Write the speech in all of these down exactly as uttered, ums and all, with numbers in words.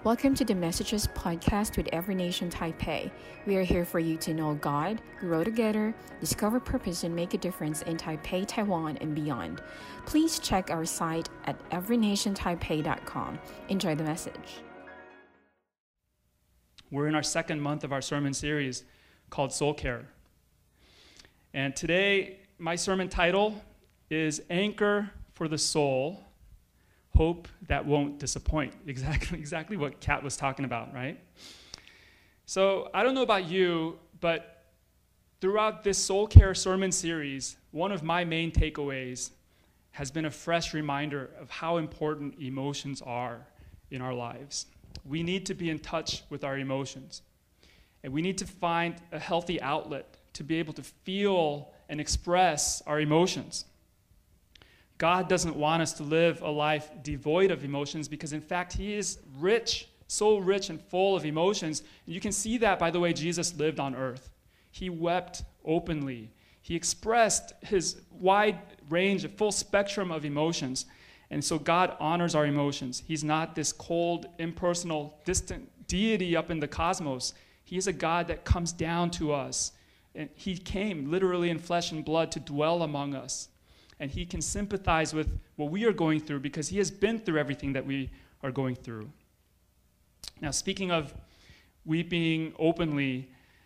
Welcome to the Messages podcast with Every Nation Taipei. We are here for you to know God, grow together, discover purpose, and make a difference in Taipei, Taiwan, and beyond. Please check our site at every nation taipei dot com. Enjoy the message. We're in our second month of our sermon series called Soul Care. And today, my sermon title is Anchor for the Soul, Hope That Won't Disappoint. Exactly, exactly what Kat was talking about, right? So I don't know about you, but throughout this Soul Care sermon series, one of my main takeaways has been a fresh reminder of how important emotions are in our lives. We need to be in touch with our emotions. And we need to find a healthy outlet to be able to feel and express our emotions. God doesn't want us to live a life devoid of emotions because, in fact, He is rich, so rich and full of emotions. And you can see that by the way Jesus lived on earth. He wept openly. He expressed His wide range, a full spectrum of emotions. And so God honors our emotions. He's not this cold, impersonal, distant deity up in the cosmos. He is a God that comes down to us. And He came literally in flesh and blood to dwell among us. And He can sympathize with what we are going through because He has been through everything that we are going through. Now, speaking of weeping openly,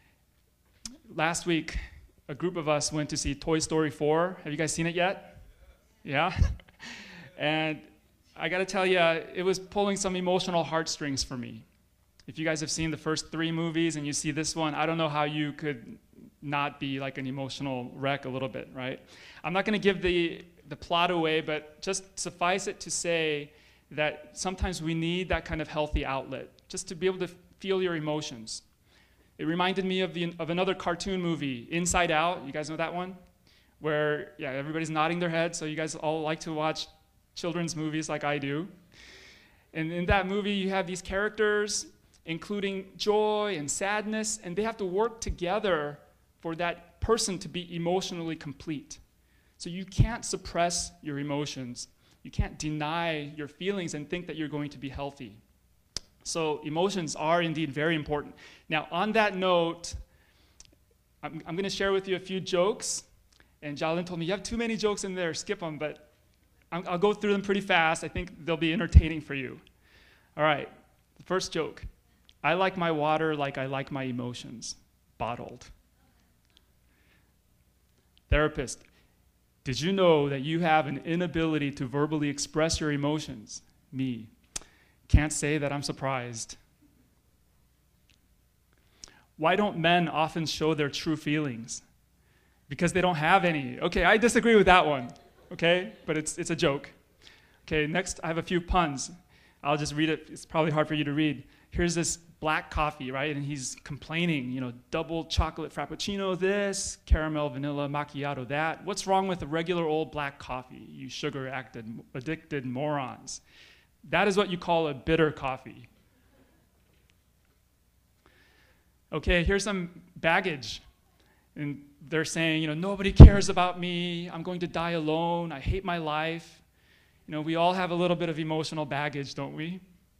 last week, a group of us went to see Toy Story four. Have you guys seen it yet? Yeah? And I got to tell you, it was pulling some emotional heartstrings for me. If you guys have seen the first three movies and you see this one, I don't know how you could not be like an emotional wreck a little bit, right? I'm not going to give the, the plot away, but just suffice it to say that sometimes we need that kind of healthy outlet, just to be able to feel your emotions. It reminded me of, the, of another cartoon movie, Inside Out. You guys know that one? Where, yeah, everybody's nodding their head, so you guys all like to watch children's movies like I do. And in that movie, you have these characters, including joy and sadness, and they have to work together for that person to be emotionally complete. So you can't suppress your emotions. You can't deny your feelings and think that you're going to be healthy. So emotions are indeed very important. Now, on that note, I'm, I'm going to share with you a few jokes. And Jalen told me, you have too many jokes in there, skip them. But I'm, I'll go through them pretty fast. I think they'll be entertaining for you. All right, the first joke. I like my water like I like my emotions, bottled. Therapist, did you know that you have an inability to verbally express your emotions? Me. Can't say that I'm surprised. Why don't men often show their true feelings? Because they don't have any. Okay, I disagree with that one, okay? But it's it's a joke. Okay, next I have a few puns. I'll just read it. It's probably hard for you to read. Here's this black coffee, right? And he's complaining, you know, double chocolate frappuccino this, caramel vanilla macchiato that. What's wrong with a regular old black coffee, you sugar-acted, addicted morons? That is what you call a bitter coffee. Okay, here's some baggage. And they're saying, you know, nobody cares about me. I'm going to die alone. I hate my life. You know, we all have a little bit of emotional baggage, don't we?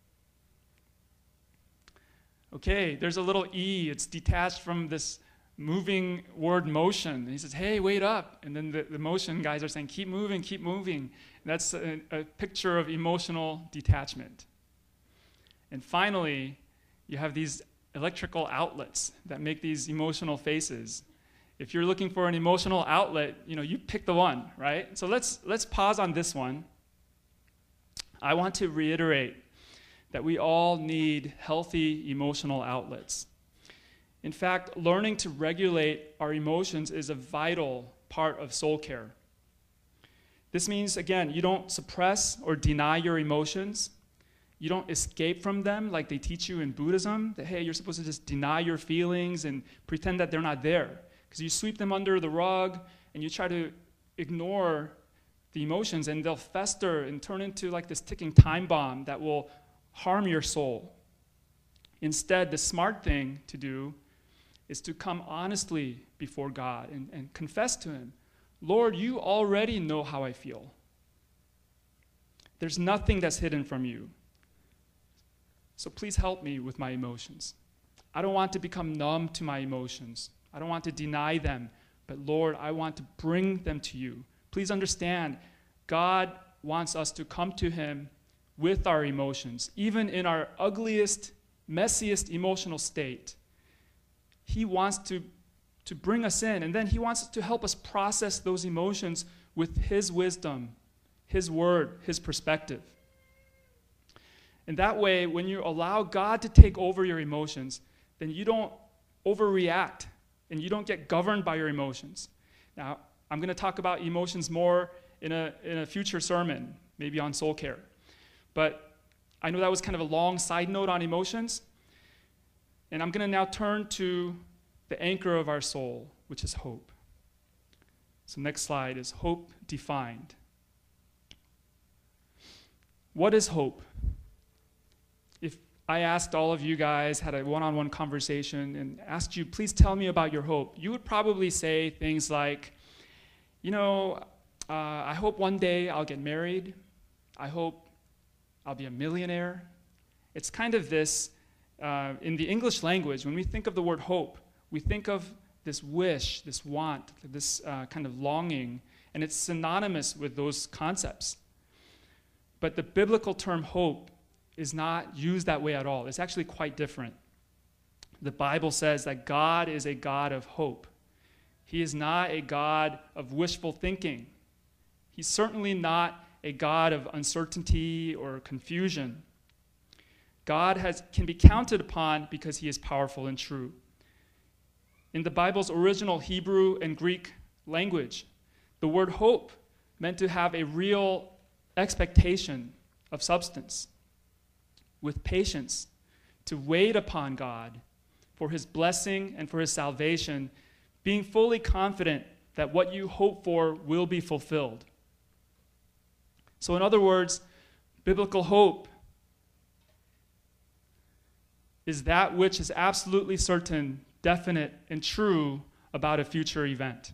Okay, there's a little E. It's detached from this moving word motion. And he says, hey, wait up. And then the, the motion guys are saying, keep moving, keep moving. And that's a, a picture of emotional detachment. And finally, you have these electrical outlets that make these emotional faces. If you're looking for an emotional outlet, you know, you pick the one, right? So let's let's pause on this one. I want to reiterate that we all need healthy emotional outlets. In fact, learning to regulate our emotions is a vital part of soul care. This means, again, you don't suppress or deny your emotions. You don't escape from them like they teach you in Buddhism, that, hey, you're supposed to just deny your feelings and pretend that they're not there. Because you sweep them under the rug and you try to ignore the emotions, and they'll fester and turn into like this ticking time bomb that will harm your soul. Instead, the smart thing to do is to come honestly before God and, and confess to Him, Lord, you already know how I feel. There's nothing that's hidden from you. So please help me with my emotions. I don't want to become numb to my emotions. I don't want to deny them. But Lord, I want to bring them to you. Please understand, God wants us to come to him with our emotions, even in our ugliest, messiest emotional state. He wants to, to bring us in, and then he wants to help us process those emotions with his wisdom, his word, his perspective. And that way, when you allow God to take over your emotions, then you don't overreact and you don't get governed by your emotions. Now, I'm going to talk about emotions more in a, in a future sermon, maybe on soul care. But I know that was kind of a long side note on emotions. And I'm going to now turn to the anchor of our soul, which is hope. So next slide is hope defined. What is hope? If I asked all of you guys, had a one-on-one conversation, and asked you, please tell me about your hope, you would probably say things like, you know, uh, I hope one day I'll get married. I hope I'll be a millionaire. It's kind of this, uh, in the English language, when we think of the word hope, we think of this wish, this want, this uh, kind of longing, and it's synonymous with those concepts. But the biblical term hope is not used that way at all. It's actually quite different. The Bible says that God is a God of hope. He is not a God of wishful thinking. He's certainly not a God of uncertainty or confusion. God has, can be counted upon because he is powerful and true. In the Bible's original Hebrew and Greek language, the word hope meant to have a real expectation of substance, with patience, to wait upon God for his blessing and for his salvation, being fully confident that what you hope for will be fulfilled. So in other words, biblical hope is that which is absolutely certain, definite, and true about a future event.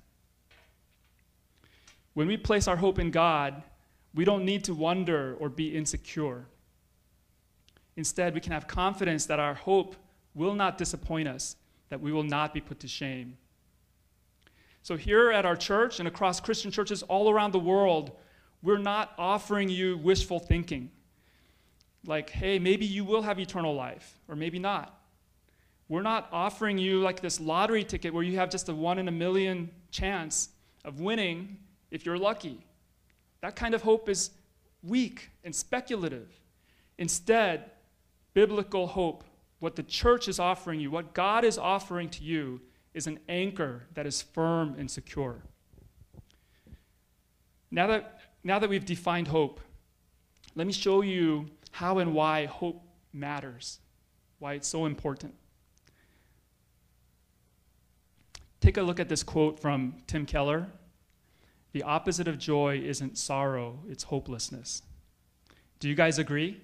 When we place our hope in God, we don't need to wonder or be insecure. Instead, we can have confidence that our hope will not disappoint us, that we will not be put to shame. So here at our church and across Christian churches all around the world, we're not offering you wishful thinking. Like, hey, maybe you will have eternal life, or maybe not. We're not offering you like this lottery ticket where you have just a one in a million chance of winning if you're lucky. That kind of hope is weak and speculative. Instead, biblical hope, what the church is offering you, what God is offering to you, is an anchor that is firm and secure. Now that, now that we've defined hope, let me show you how and why hope matters, why it's so important. Take a look at this quote from Tim Keller. The opposite of joy isn't sorrow, it's hopelessness. Do you guys agree?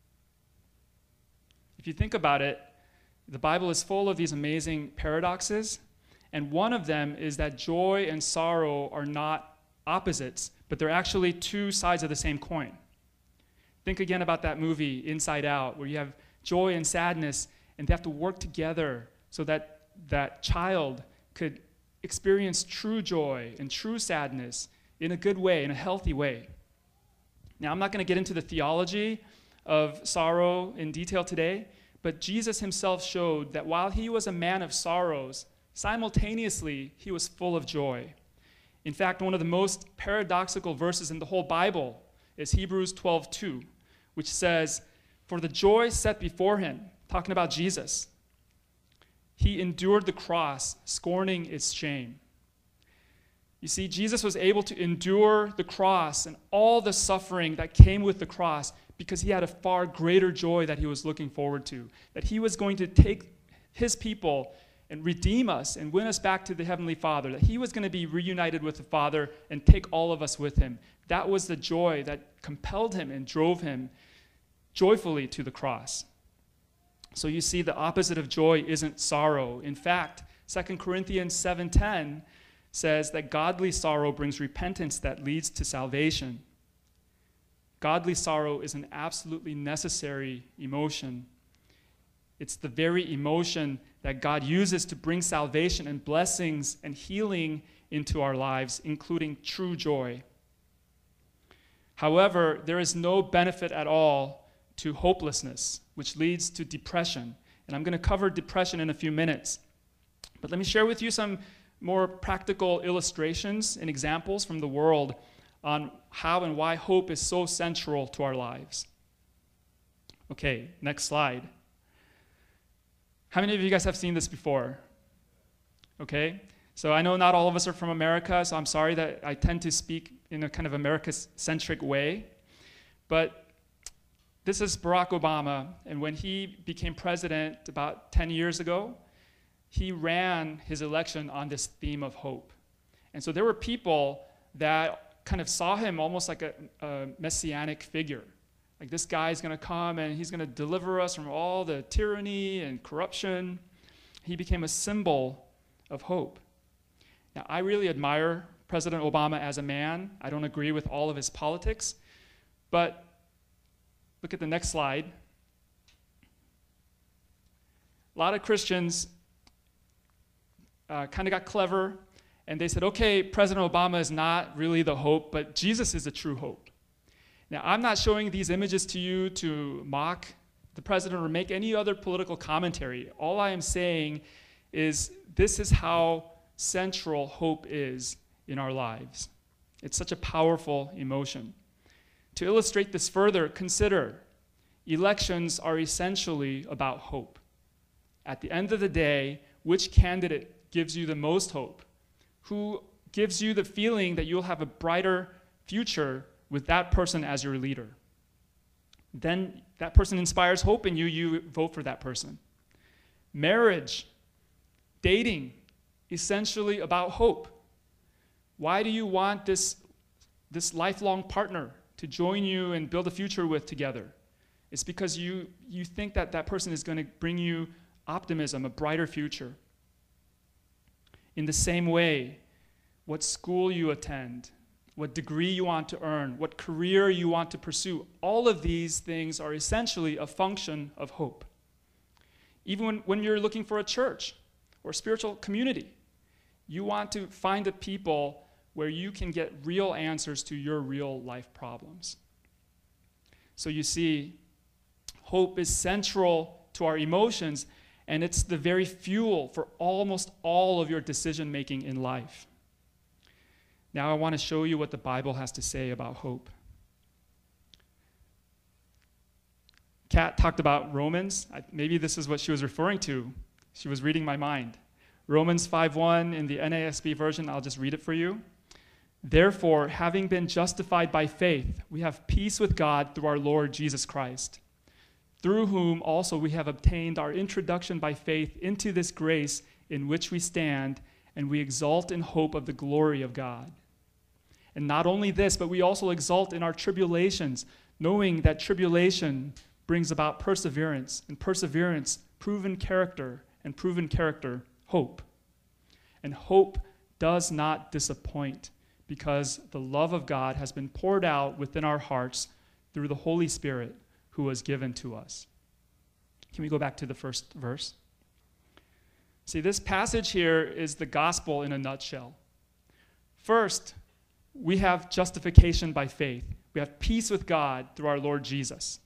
If you think about it, the Bible is full of these amazing paradoxes, and one of them is that joy and sorrow are not opposites, but they're actually two sides of the same coin. Think again about that movie, Inside Out, where you have joy and sadness, and they have to work together so that that child could experience true joy and true sadness in a good way, in a healthy way. Now, I'm not going to get into the theology of sorrow in detail today, but Jesus himself showed that while he was a man of sorrows, simultaneously he was full of joy. In fact, one of the most paradoxical verses in the whole Bible is Hebrews twelve two, which says, "For the joy set before him," talking about Jesus, "he endured the cross, scorning its shame." You see, Jesus was able to endure the cross and all the suffering that came with the cross because he had a far greater joy that he was looking forward to, that he was going to take his people and redeem us and win us back to the Heavenly Father, that he was going to be reunited with the Father and take all of us with him. That was the joy that compelled him and drove him joyfully to the cross. So you see, the opposite of joy isn't sorrow. In fact, Second Corinthians seven ten says that godly sorrow brings repentance that leads to salvation. Godly sorrow is an absolutely necessary emotion It's the very emotion that God uses to bring salvation and blessings and healing into our lives, including true joy. However, there is no benefit at all to hopelessness, which leads to depression. And I'm going to cover depression in a few minutes. But let me share with you some more practical illustrations and examples from the world on how and why hope is so central to our lives. Okay, next slide. How many of you guys have seen this before? Okay, so I know not all of us are from America, so I'm sorry that I tend to speak in a kind of America-centric way. But this is Barack Obama, and when he became president about ten years ago, he ran his election on this theme of hope. And so there were people that kind of saw him almost like a, a messianic figure. Like, this guy's going to come and he's going to deliver us from all the tyranny and corruption. He became a symbol of hope. Now, I really admire President Obama as a man. I don't agree with all of his politics. But look at the next slide. A lot of Christians uh, kind of got clever, and they said, okay, President Obama is not really the hope, but Jesus is the true hope. Now, I'm not showing these images to you to mock the president or make any other political commentary. All I am saying is this is how central hope is in our lives. It's such a powerful emotion. To illustrate this further, consider elections are essentially about hope. At the end of the day, which candidate gives you the most hope? Who gives you the feeling that you'll have a brighter future with that person as your leader? Then that person inspires hope in you, you vote for that person. Marriage, dating, essentially about hope. Why do you want this, this lifelong partner to join you and build a future with together? It's because you, you think that that person is going to bring you optimism, a brighter future. In the same way, what school you attend, what degree you want to earn, what career you want to pursue, all of these things are essentially a function of hope. Even when, when you're looking for a church or a spiritual community, you want to find a people where you can get real answers to your real life problems. So you see, hope is central to our emotions, and it's the very fuel for almost all of your decision-making in life. Now I want to show you what the Bible has to say about hope. Kat talked about Romans. I, maybe this is what she was referring to. She was reading my mind. Romans five one in the N A S B version, I'll just read it for you. Therefore, having been justified by faith, we have peace with God through our Lord Jesus Christ, through whom also we have obtained our introduction by faith into this grace in which we stand, and we exult in hope of the glory of God. And not only this, but we also exult in our tribulations, knowing that tribulation brings about perseverance, and perseverance, proven character, and proven character, hope. And hope does not disappoint, because the love of God has been poured out within our hearts through the Holy Spirit who was given to us. Can we go back to the first verse? See, this passage here is the gospel in a nutshell. First, we have justification by faith. We have peace with God through our Lord Jesus,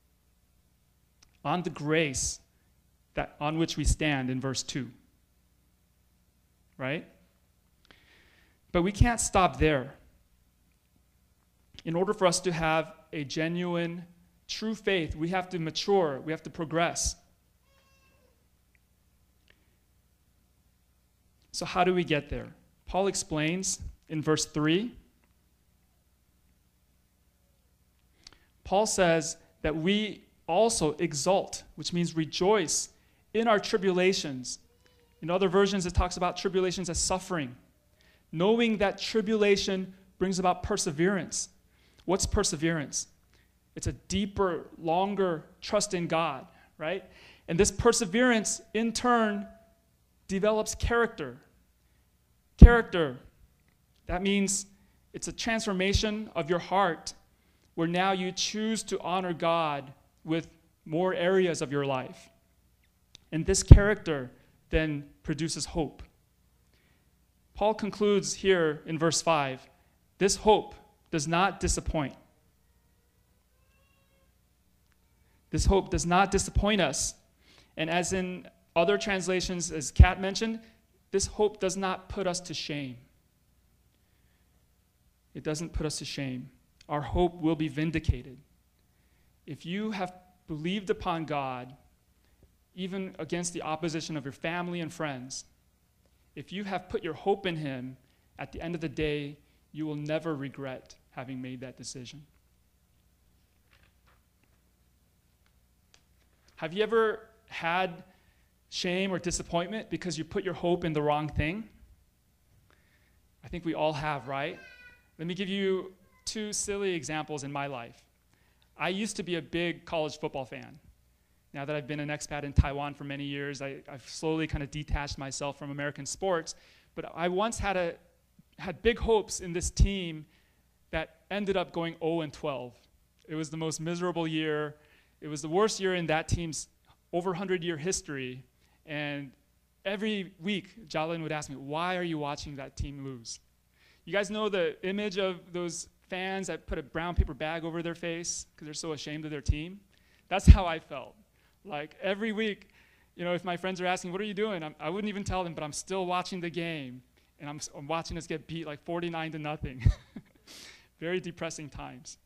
on the grace that on which we stand in verse two. Right? But we can't stop there. In order for us to have a genuine, true faith, we have to mature, we have to progress. So how do we get there? Paul explains in verse three. Paul says that we also exult, which means rejoice, in our tribulations. In other versions, it talks about tribulations as suffering, knowing that tribulation brings about perseverance. What's perseverance? It's a deeper, longer trust in God, right? And this perseverance, in turn, develops character. Character, that means it's a transformation of your heart where now you choose to honor God with more areas of your life. And this character then produces hope. Paul concludes here in verse five, this hope does not disappoint. This hope does not disappoint us. And as in other translations, as Kat mentioned, this hope does not put us to shame. It doesn't put us to shame. Our hope will be vindicated. If you have believed upon God, even against the opposition of your family and friends, if you have put your hope in him, at the end of the day, you will never regret having made that decision. Have you ever had shame or disappointment because you put your hope in the wrong thing? I think we all have, right? Let me give you two silly examples in my life. I used to be a big college football fan. Now that I've been an expat in Taiwan for many years, I, I've slowly kind of detached myself from American sports. But I once had a had big hopes in this team that ended up going oh and twelve. It was the most miserable year. It was the worst year in that team's over one hundred year history. And every week, Jalen would ask me, why are you watching that team lose? You guys know the image of those fans that put a brown paper bag over their face because they're so ashamed of their team? That's how I felt. Like every week, you know, if my friends are asking, what are you doing? I'm, I wouldn't even tell them, but I'm still watching the game. And I'm, I'm watching us get beat like forty-nine to nothing. Very depressing times.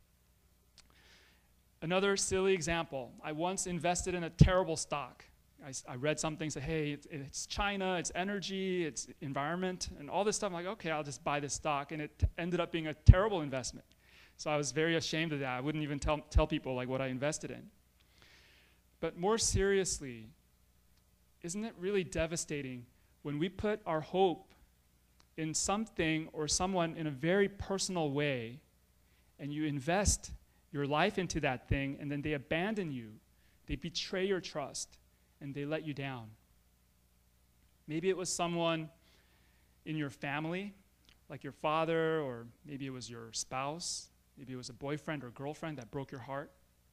Another silly example. I once invested in a terrible stock. I, I read something, said, hey, it's, it's China, it's energy, it's environment, and all this stuff. I'm like, okay, I'll just buy this stock. And it t- ended up being a terrible investment. So I was very ashamed of that. I wouldn't even tell, tell people like what I invested in. But more seriously, isn't it really devastating when we put our hope in something or someone in a very personal way, and you invest your life into that thing, and then they abandon you, they betray your trust, and they let you down? Maybe it was someone in your family, like your father, or maybe it was your spouse, maybe it was a boyfriend or girlfriend that broke your heart.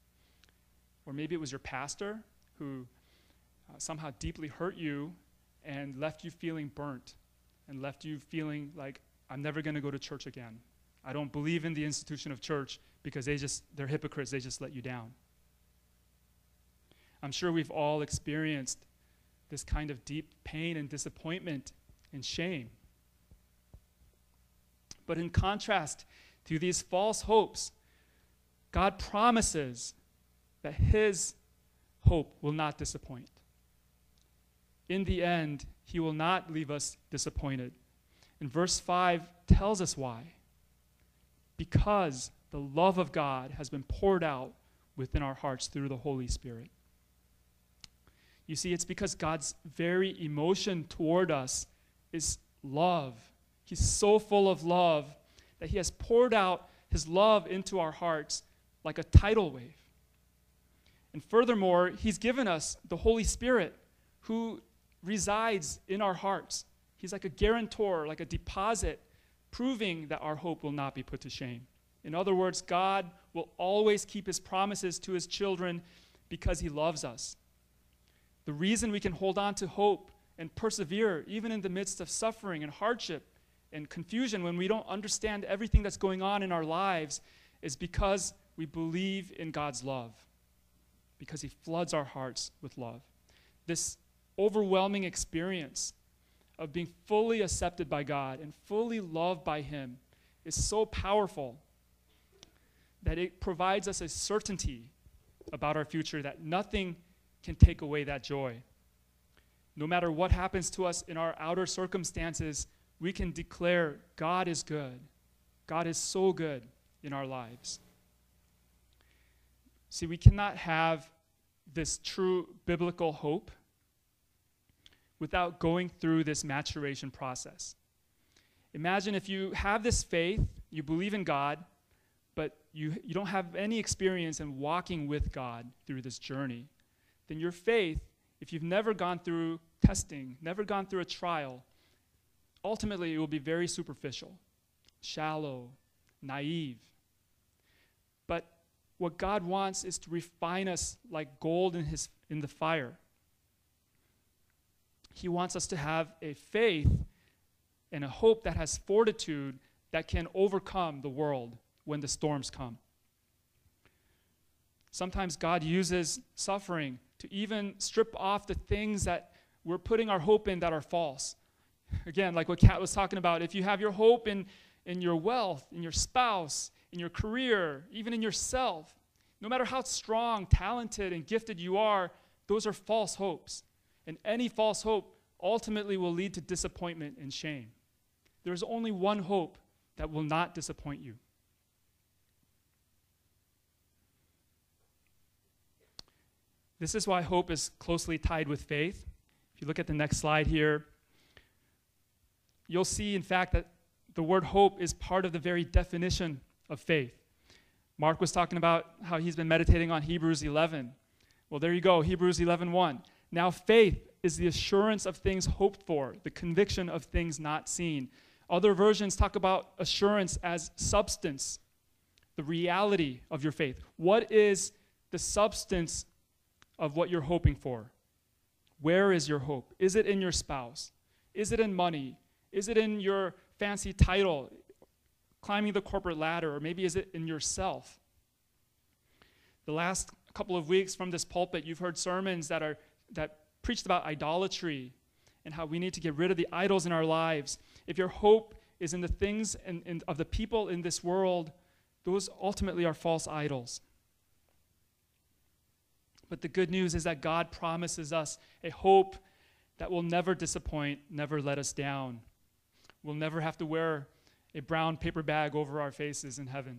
Or maybe it was your pastor who uh, somehow deeply hurt you and left you feeling burnt and left you feeling like, I'm never going to go to church again. I don't believe in the institution of church because they just, they're hypocrites. They just let you down. I'm sure we've all experienced this kind of deep pain and disappointment and shame. But in contrast to these false hopes, God promises that his hope will not disappoint. In the end, he will not leave us disappointed. And verse five tells us why. Because the love of God has been poured out within our hearts through the Holy Spirit. You see, it's because God's very emotion toward us is love. He's so full of love that he has poured out his love into our hearts like a tidal wave. And furthermore, he's given us the Holy Spirit who resides in our hearts. He's like a guarantor, like a deposit, proving that our hope will not be put to shame. In other words, God will always keep his promises to his children because he loves us. The reason we can hold on to hope and persevere, even in the midst of suffering and hardship and confusion when we don't understand everything that's going on in our lives, is because we believe in God's love. Because he floods our hearts with love. This overwhelming experience of being fully accepted by God and fully loved by him is so powerful that it provides us a certainty about our future that nothing can take away that joy. No matter what happens to us in our outer circumstances, we can declare God is good. God is so good in our lives. See, we cannot have this true biblical hope without going through this maturation process. Imagine if you have this faith, you believe in God, but you, you don't have any experience in walking with God through this journey. Then your faith, if you've never gone through testing, never gone through a trial, ultimately it will be very superficial, shallow, naive. But what God wants is to refine us like gold in his in the fire. He wants us to have a faith and a hope that has fortitude that can overcome the world when the storms come. Sometimes God uses suffering to even strip off the things that we're putting our hope in that are false. Again, like what Kat was talking about, if you have your hope in, in your wealth, in your spouse, in your career, even in yourself, no matter how strong, talented, and gifted you are, those are false hopes. And any false hope ultimately will lead to disappointment and shame. There is only one hope that will not disappoint you. This is why hope is closely tied with faith. If you look at the next slide here, you'll see, in fact, that the word hope is part of the very definition of faith. Mark was talking about how he's been meditating on Hebrews eleven. Well, there you go, Hebrews eleven one. Now faith is the assurance of things hoped for, the conviction of things not seen. Other versions talk about assurance as substance, the reality of your faith. What is the substance of what you're hoping for? Where is your hope? Is it in your spouse? Is it in money? Is it in your fancy title, climbing the corporate ladder, or maybe is it in yourself? The last couple of weeks from this pulpit, you've heard sermons that are that preached about idolatry and how we need to get rid of the idols in our lives. If your hope is in the things and, and of the people in this world, those ultimately are false idols. But the good news is that God promises us a hope that will never disappoint, never let us down. We'll never have to wear a brown paper bag over our faces in heaven.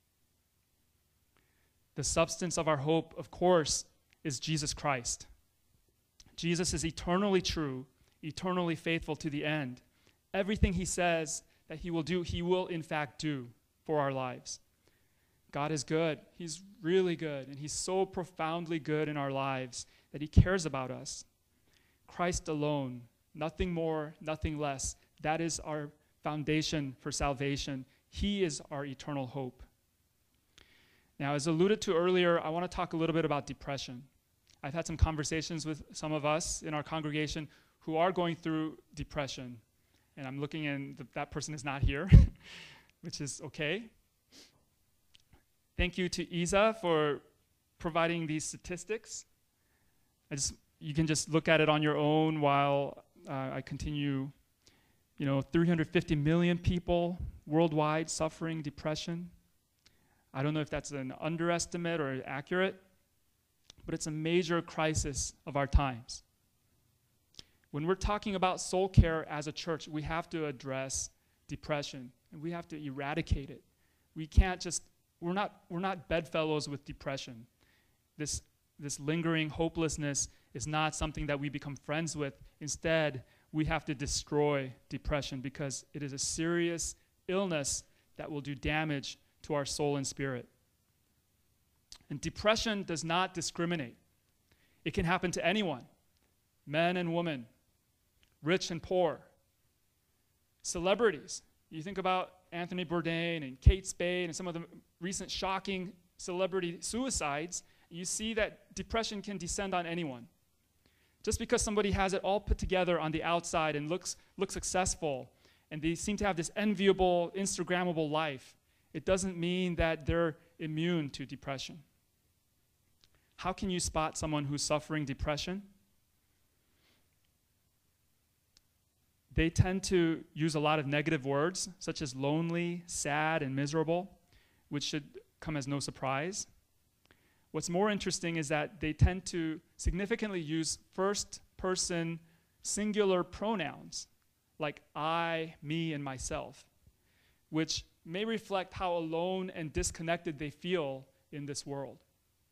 The substance of our hope, of course, is Jesus Christ. Jesus is eternally true, eternally faithful to the end. Everything he says that he will do, he will in fact do for our lives. God is good. He's really good, and he's so profoundly good in our lives that he cares about us. Christ alone, nothing more, nothing less. That is our foundation for salvation. He is our eternal hope. Now, as alluded to earlier, I want to talk a little bit about depression. I've had some conversations with some of us in our congregation who are going through depression. And I'm looking, and th- that person is not here, which is okay. Thank you to Isa for providing these statistics. I just, you can just look at it on your own while uh, I continue. You know, three hundred fifty million people worldwide suffering depression. I don't know if that's an underestimate or accurate, but it's a major crisis of our times. When we're talking about soul care as a church, we have to address depression, and we have to eradicate it. We can't just, we're not, we're not bedfellows with depression. This, this lingering hopelessness is not something that we become friends with. Instead, we have to destroy depression because it is a serious illness that will do damage to our soul and spirit. And depression does not discriminate. It can happen to anyone, men and women, rich and poor, celebrities. You think about Anthony Bourdain and Kate Spade and some of the recent shocking celebrity suicides, you see that depression can descend on anyone. Just because somebody has it all put together on the outside and looks, looks successful, and they seem to have this enviable, Instagrammable life, it doesn't mean that they're immune to depression. How can you spot someone who's suffering depression? They tend to use a lot of negative words, such as lonely, sad, and miserable, which should come as no surprise. What's more interesting is that they tend to significantly use first-person singular pronouns, like I, me, and myself, which may reflect how alone and disconnected they feel in this world.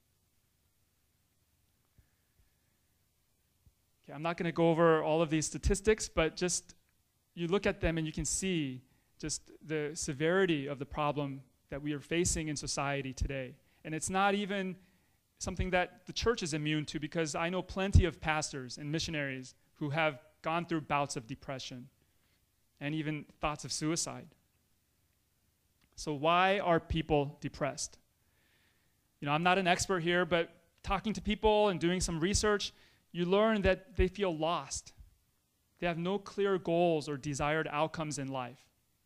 Okay, I'm not going to go over all of these statistics, but just you look at them and you can see just the severity of the problem that we are facing in society today. And it's not even something that the church is immune to, because I know plenty of pastors and missionaries who have gone through bouts of depression and even thoughts of suicide. So why are people depressed? You know, I'm not an expert here, but talking to people and doing some research, you learn that they feel lost. They have no clear goals or desired outcomes in life.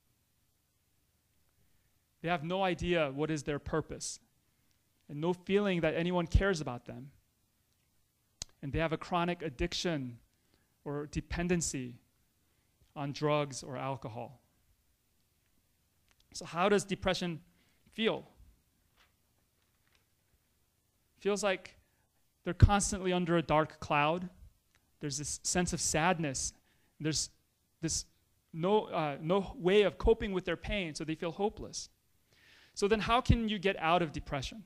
They have no idea what is their purpose and no feeling that anyone cares about them. And they have a chronic addiction or dependency on drugs or alcohol. So how does depression feel? Feels like they're constantly under a dark cloud. There's this sense of sadness. There's this no, uh, no way of coping with their pain, so they feel hopeless. So then how can you get out of depression?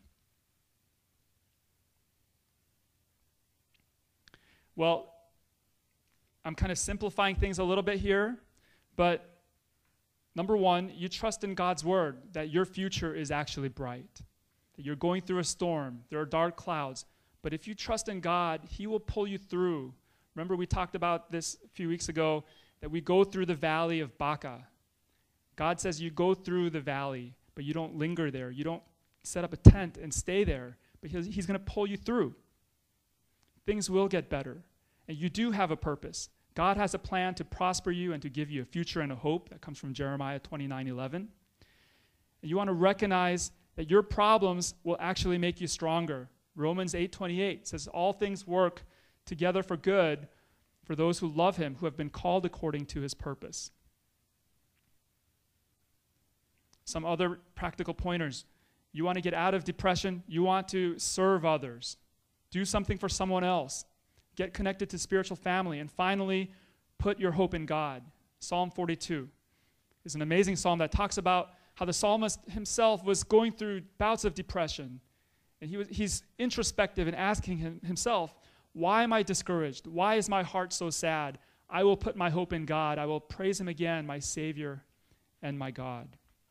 Well, I'm kind of simplifying things a little bit here, but number one, you trust in God's word that your future is actually bright, that you're going through a storm, there are dark clouds, but if you trust in God, he will pull you through. Remember we talked about this a few weeks ago, that we go through the valley of Baca. God says you go through the valley, but you don't linger there. You don't set up a tent and stay there, because he's going to pull you through. Things will get better, and you do have a purpose. God has a plan to prosper you and to give you a future and a hope. That comes from Jeremiah twenty-nine eleven. And you want to recognize that your problems will actually make you stronger. Romans eight twenty-eight says, all things work together for good for those who love him, who have been called according to his purpose. Some other practical pointers. You want to get out of depression. You want to serve others. Do something for someone else. Get connected to spiritual family. And finally, put your hope in God. Psalm forty-two is an amazing psalm that talks about how the psalmist himself was going through bouts of depression. And he was, he's introspective and asking him, himself, why am I discouraged? Why is my heart so sad? I will put my hope in God. I will praise him again, my Savior and my God.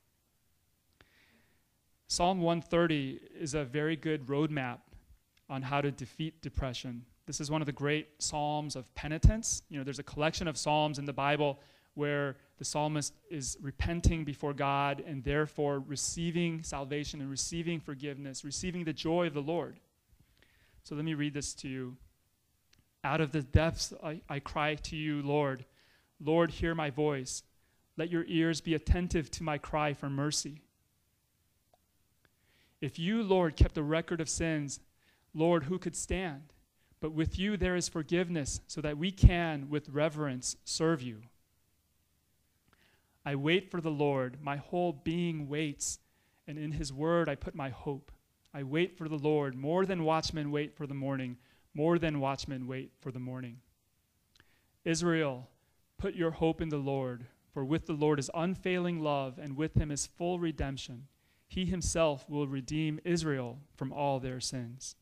Psalm one thirty is a very good roadmap on how to defeat depression. This is one of the great psalms of penitence. You know, there's a collection of psalms in the Bible where the psalmist is repenting before God and therefore receiving salvation and receiving forgiveness, receiving the joy of the Lord. So let me read this to you. Out of the depths I, I cry to you, Lord. Lord, hear my voice. Let your ears be attentive to my cry for mercy. If you, Lord, kept a record of sins, Lord, who could stand? But with you there is forgiveness, so that we can, with reverence, serve you. I wait for the Lord. My whole being waits, and in his word I put my hope. I wait for the Lord, more than watchmen wait for the morning, more than watchmen wait for the morning. Israel, put your hope in the Lord, for with the Lord is unfailing love, and with him is full redemption. He himself will redeem Israel from all their sins.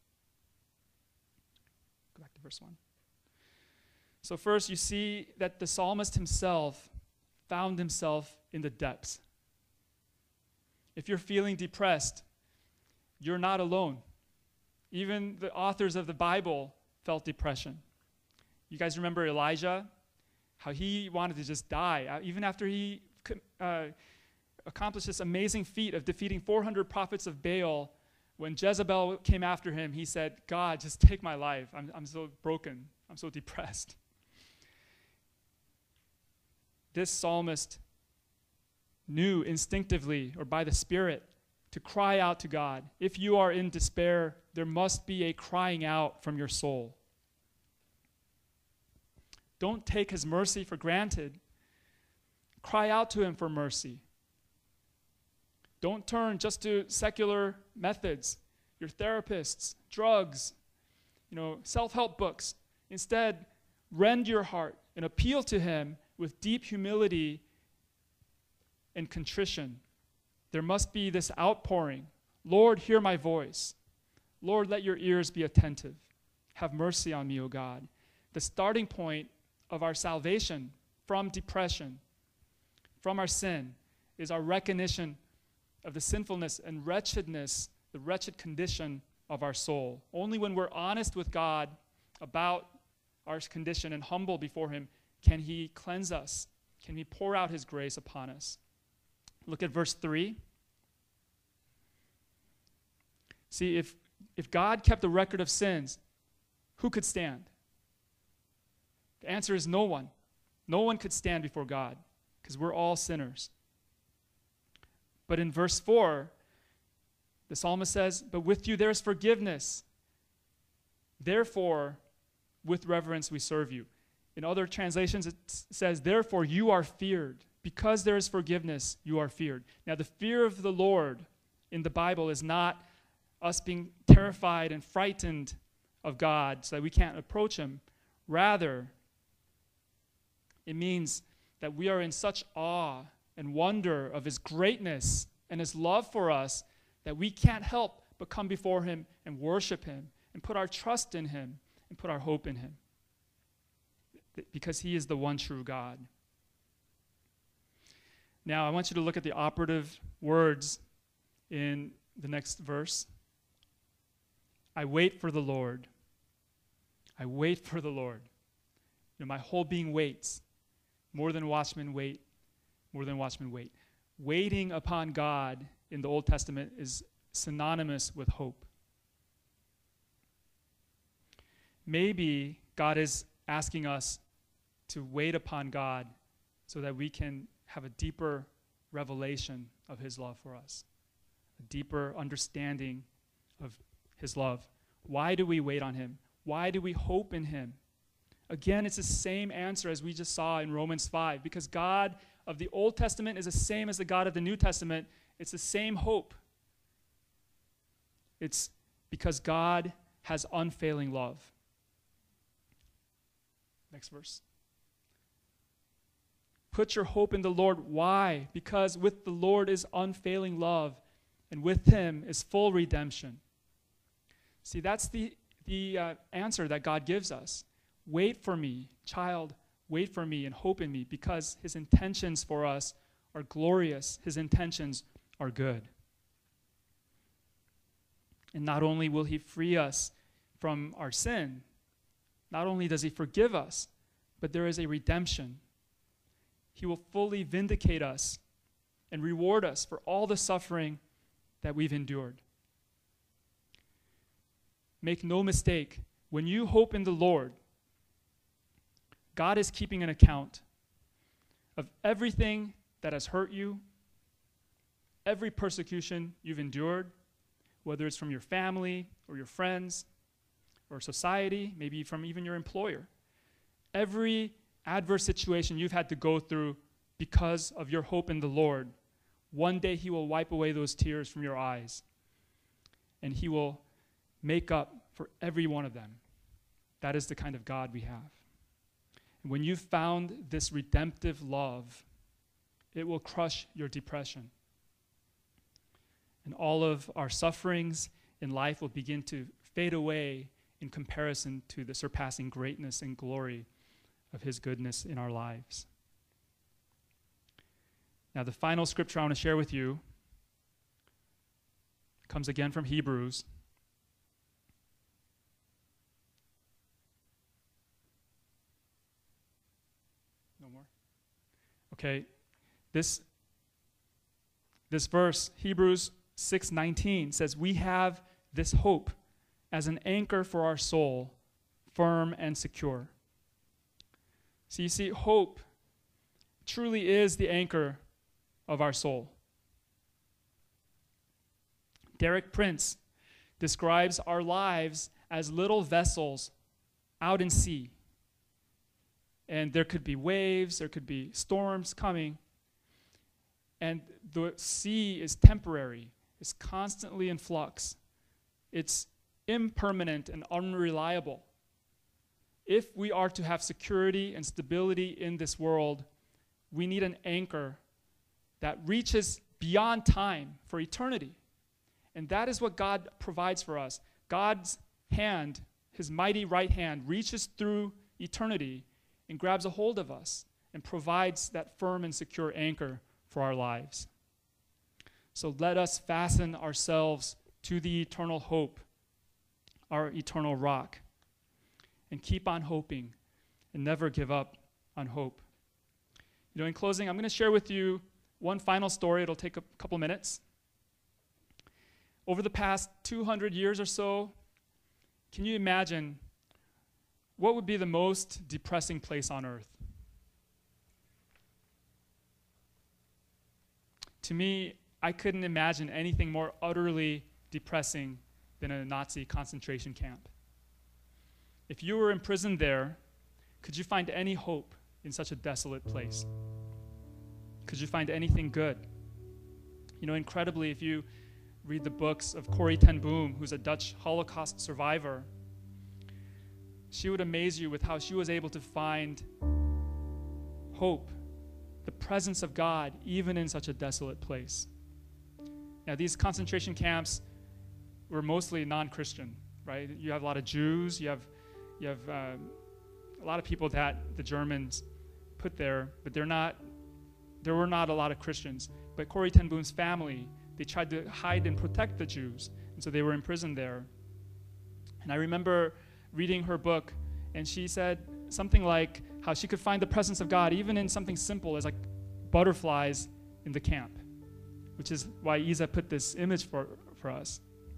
Go back to verse one. So first, you see that the psalmist himself found himself in the depths. If you're feeling depressed, you're not alone. Even the authors of the Bible felt depression. You guys remember Elijah? How he wanted to just die. Even after he uh, accomplished this amazing feat of defeating four hundred prophets of Baal, when Jezebel came after him, he said, God, just take my life. I'm, I'm so broken. I'm so depressed. This psalmist knew instinctively or by the Spirit to cry out to God. If you are in despair, there must be a crying out from your soul. Don't take his mercy for granted. Cry out to him for mercy. Don't turn just to secular methods, your therapists, drugs, you know, self-help books. Instead, rend your heart and appeal to him with deep humility and contrition. There must be this outpouring. Lord, hear my voice. Lord, let your ears be attentive. Have mercy on me, O God. The starting point of our salvation from depression, from our sin, is our recognition of the sinfulness and wretchedness, the wretched condition of our soul. Only when we're honest with God about our condition and humble before him can he cleanse us, can he pour out his grace upon us. Look at verse three. See, if, if God kept a record of sins, who could stand? The answer is no one. No one could stand before God because we're all sinners. But in verse four, the psalmist says, but with you there is forgiveness. Therefore, with reverence we serve you. In other translations, it says, therefore you are feared. Because there is forgiveness, you are feared. Now, the fear of the Lord in the Bible is not us being terrified and frightened of God so that we can't approach him. Rather, it means that we are in such awe and wonder of his greatness and his love for us that we can't help but come before him and worship him and put our trust in him and put our hope in him. Because he is the one true God. Now, I want you to look at the operative words in the next verse. I wait for the Lord. I wait for the Lord. You know, my whole being waits. More than watchmen wait. More than watchmen wait. Waiting upon God in the Old Testament is synonymous with hope. Maybe God is asking us to wait upon God so that we can have a deeper revelation of his love for us, a deeper understanding of his love. Why do we wait on him? Why do we hope in him? Again, it's the same answer as we just saw in Romans five, because God of the Old Testament is the same as the God of the New Testament. It's the same hope. It's because God has unfailing love. Next verse. Put your hope in the Lord. Why? Because with the Lord is unfailing love, and with him is full redemption. See, that's the, the uh, answer that God gives us. Wait for me, child, wait for me and hope in me, because his intentions for us are glorious. His intentions are good. And not only will he free us from our sin, not only does he forgive us, but there is a redemption. He will fully vindicate us and reward us for all the suffering that we've endured. Make no mistake, when you hope in the Lord, God is keeping an account of everything that has hurt you, every persecution you've endured, whether it's from your family or your friends or society, maybe from even your employer. Every adverse situation you've had to go through because of your hope in the Lord, one day he will wipe away those tears from your eyes, and he will make up for every one of them. That is the kind of God we have. And when you've found this redemptive love, it will crush your depression. And all of our sufferings in life will begin to fade away in comparison to the surpassing greatness and glory of his goodness in our lives. Now, the final scripture I want to share with you comes again from Hebrews. No more? Okay. This, this verse, Hebrews six nineteen, says, we have this hope as an anchor for our soul, firm and secure. So you see, hope truly is the anchor of our soul. Derek Prince describes our lives as little vessels out in sea. And there could be waves, there could be storms coming. And the sea is temporary. It's constantly in flux. It's impermanent and unreliable. If we are to have security and stability in this world, we need an anchor that reaches beyond time for eternity. And that is what God provides for us. God's hand, his mighty right hand, reaches through eternity and grabs a hold of us and provides that firm and secure anchor for our lives. So let us fasten ourselves to the eternal hope, our eternal rock, and keep on hoping and never give up on hope. You know, in closing, I'm going to share with you one final story. It'll take a couple minutes. Over the past two hundred years or so, can you imagine what would be the most depressing place on earth? To me, I couldn't imagine anything more utterly depressing than a Nazi concentration camp. If you were imprisoned there, could you find any hope in such a desolate place? Could you find anything good? You know, incredibly, if you read the books of Corrie ten Boom, who's a Dutch Holocaust survivor, she would amaze you with how she was able to find hope, the presence of God, even in such a desolate place. Now, these concentration camps were mostly non-Christian, right? You have a lot of Jews, you have, you have um, a lot of people that the Germans put there, but they're not, there were not a lot of Christians. But Corrie ten Boom's family, they tried to hide and protect the Jews, and so they were imprisoned there. And I remember reading her book, and she said something like how she could find the presence of God even in something simple as like butterflies in the camp, which is why Isa put this image for, for us.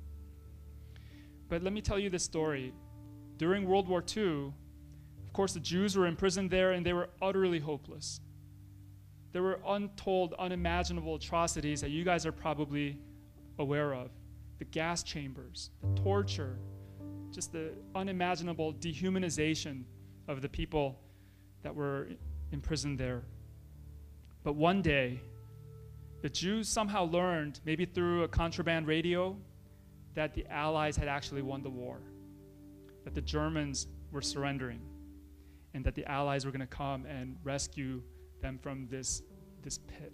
But let me tell you this story. During World War Two, of course, the Jews were imprisoned there, and they were utterly hopeless. There were untold, unimaginable atrocities that you guys are probably aware of. The gas chambers, the torture, just the unimaginable dehumanization of the people that were imprisoned there. But one day, the Jews somehow learned, maybe through a contraband radio, that the Allies had actually won the war, that the Germans were surrendering, and that the Allies were going to come and rescue them from this, this pit.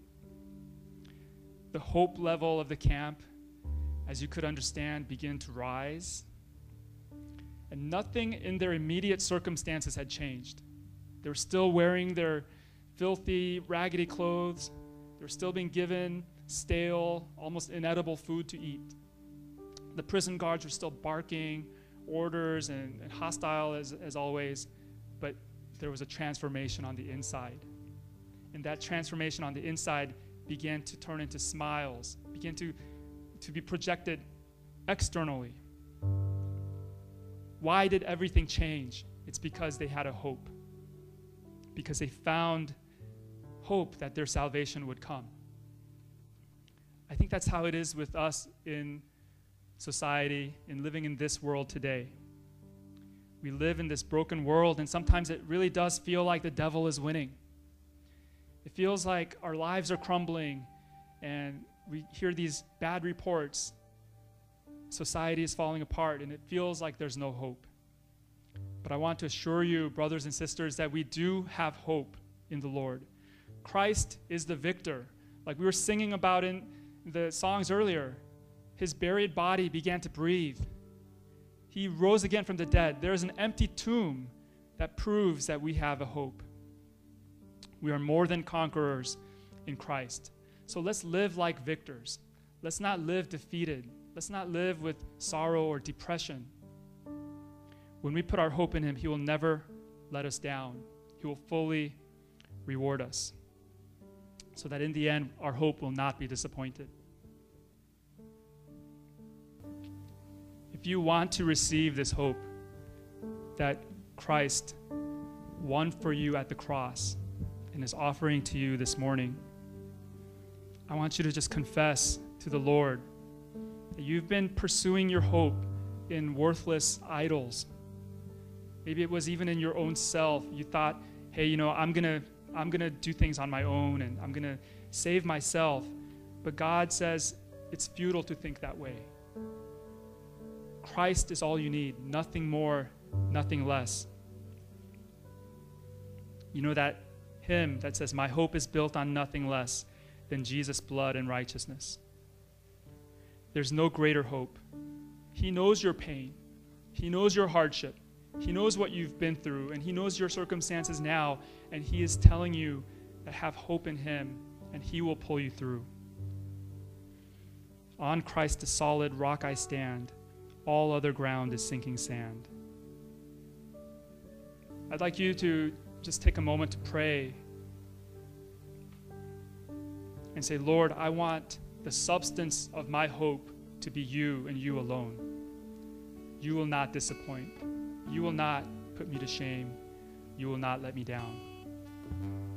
The hope level of the camp, as you could understand, began to rise, and nothing in their immediate circumstances had changed. They were still wearing their filthy, raggedy clothes. They were still being given stale, almost inedible food to eat. The prison guards were still barking orders and, and hostile as, as always, but there was a transformation on the inside. And that transformation on the inside began to turn into smiles, began to, to be projected externally. Why did everything change? It's because they had a hope. Because they found hope that their salvation would come. I think that's how it is with us in society, in living in this world today. We live in this broken world, and sometimes it really does feel like the devil is winning. It feels like our lives are crumbling, and we hear these bad reports. Society is falling apart, and it feels like there's no hope. But I want to assure you, brothers and sisters, that we do have hope in the Lord. Christ is the victor. Like we were singing about in the songs earlier, his buried body began to breathe. He rose again from the dead. There is an empty tomb that proves that we have a hope. We are more than conquerors in Christ. So let's live like victors. Let's not live defeated. Let's not live with sorrow or depression. When we put our hope in him, he will never let us down. He will fully reward us, so that in the end, our hope will not be disappointed. If you want to receive this hope that Christ won for you at the cross and is offering to you this morning, I want you to just confess to the Lord that you've been pursuing your hope in worthless idols. Maybe it was even in your own self. You thought, hey, you know, I'm gonna, I'm gonna do things on my own, and I'm gonna save myself. But God says it's futile to think that way. Christ is all you need, nothing more, nothing less. You know that hymn that says, my hope is built on nothing less than Jesus' blood and righteousness. There's no greater hope. He knows your pain. He knows your hardship. He knows what you've been through, and he knows your circumstances now, and he is telling you to have hope in him, and he will pull you through. On Christ, the solid rock I stand. All other ground is sinking sand. I'd like you to just take a moment to pray and say, Lord, I want the substance of my hope to be you and you alone. You will not disappoint. You will not put me to shame. You will not let me down.